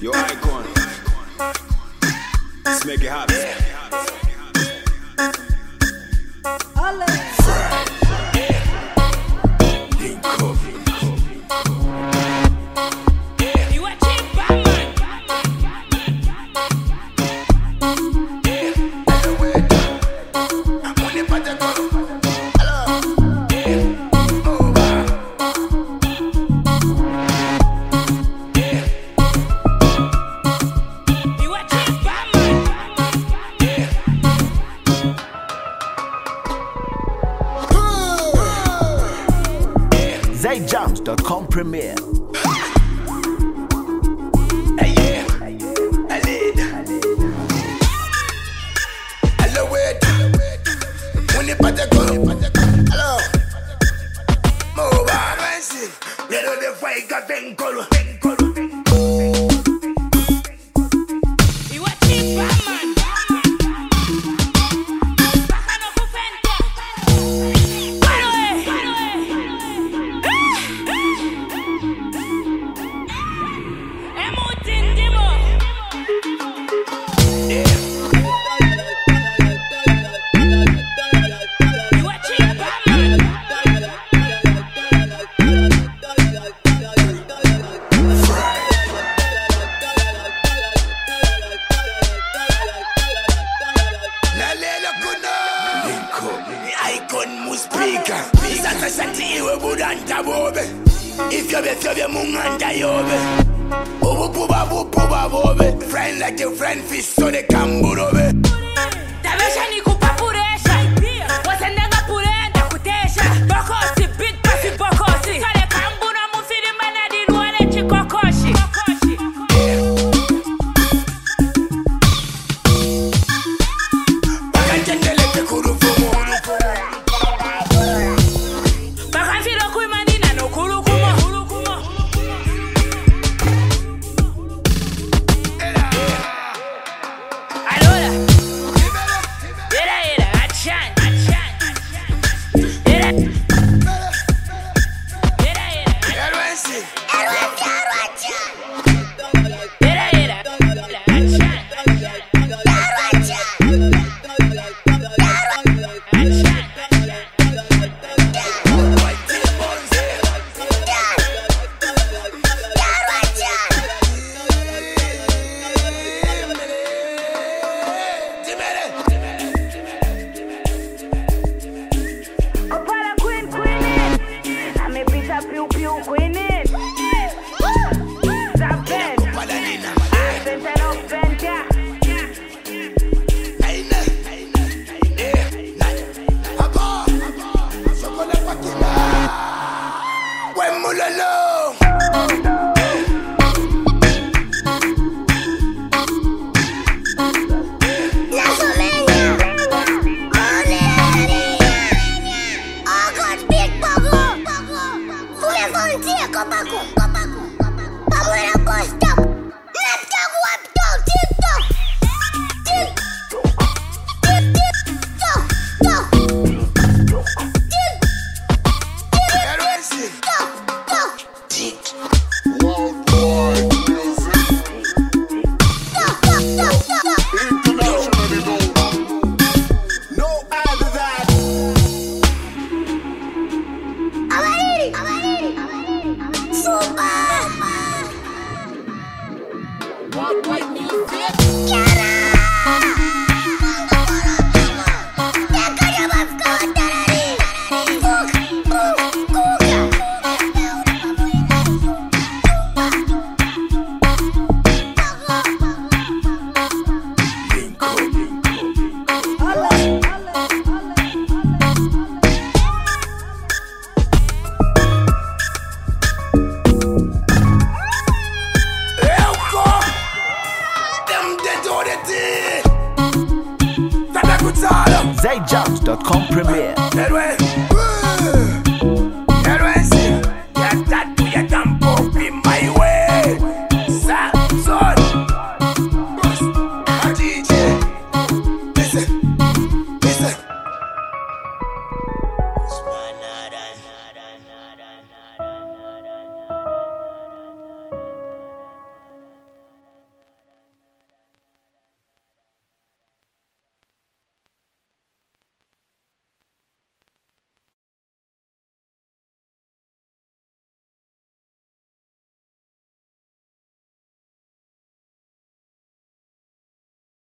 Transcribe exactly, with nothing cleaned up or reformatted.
Yo, icon. Let's make it happen. zay jams dot com premiere. Hey, yeah. I lead. Hello, wait. When you put the gun, hello. Move on. Little the way got been color. If you be if you munganda yobe, obu puba bu puba bobe. Friend like your friend fish so they can burobe. Tabesha ni kupapuresha, wasendanga purenda kutesha. Bokosi beat pasi bokosi, kale kambuna mufiri manadi nuane chikokoshi. Bakantendele te kurufumu. Bakanfiro kuimanina no kurukumo. Piu piu queen it. Stop it. I sent an open cat. When mulalo. zay jams dot com premiere.